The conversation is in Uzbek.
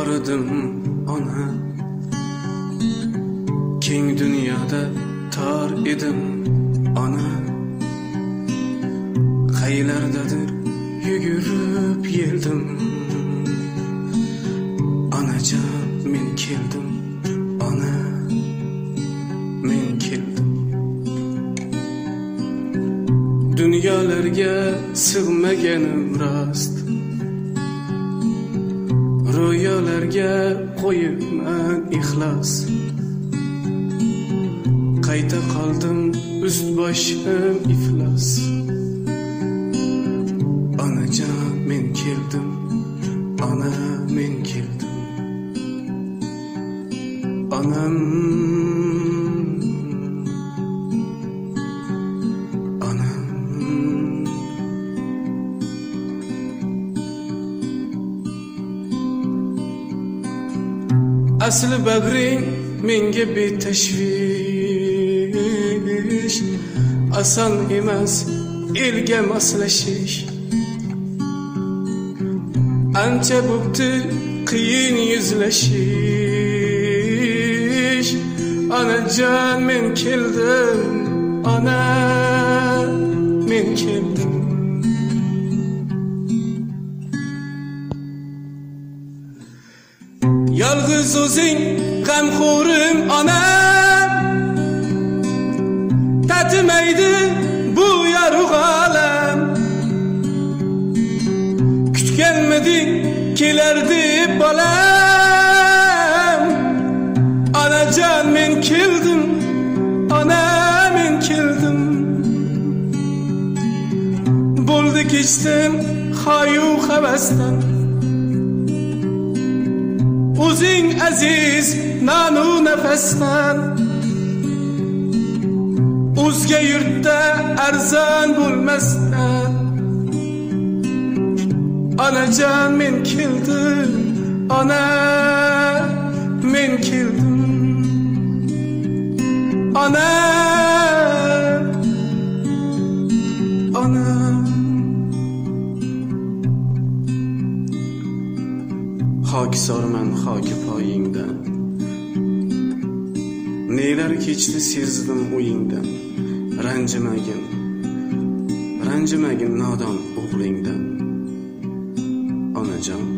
edim ona, keng dunyoda tor edim ona. Qaylardadir yugurib yeldim, onajon men keldim, ona men keldim. Dunyolarga sig'maganim rost, ro'yolarga qo'yibman ixlos. Qayta qoldim ust boshim iflos, onajon men keldim, ona men keldim. Onam, onam. Asli bag'ring menga betashvish, oson emas elga moslashish. Ancha bo'pti qiyin yuzlashish, onajon men keldim, ona men keldim. Yolg'iz o'zing g'amxo'rim ona, tatimaydi bu yorug' olam. Kutganmiding kelardi bolam, onajon men keldim, ona men keldim. Bo'ldi kechdim xoyu havasdan, o'zing aziz nanu nafasdan. O'zga yurtda arzon bo'lmasdan, onajon men keldim, ona men keldim. Ona, ona. Hokisorman hoki poyingdan, nelar kechdi sezdim o'yingdan. Ranjimagin, ranjimagin nodon o'g'lingdan, onajon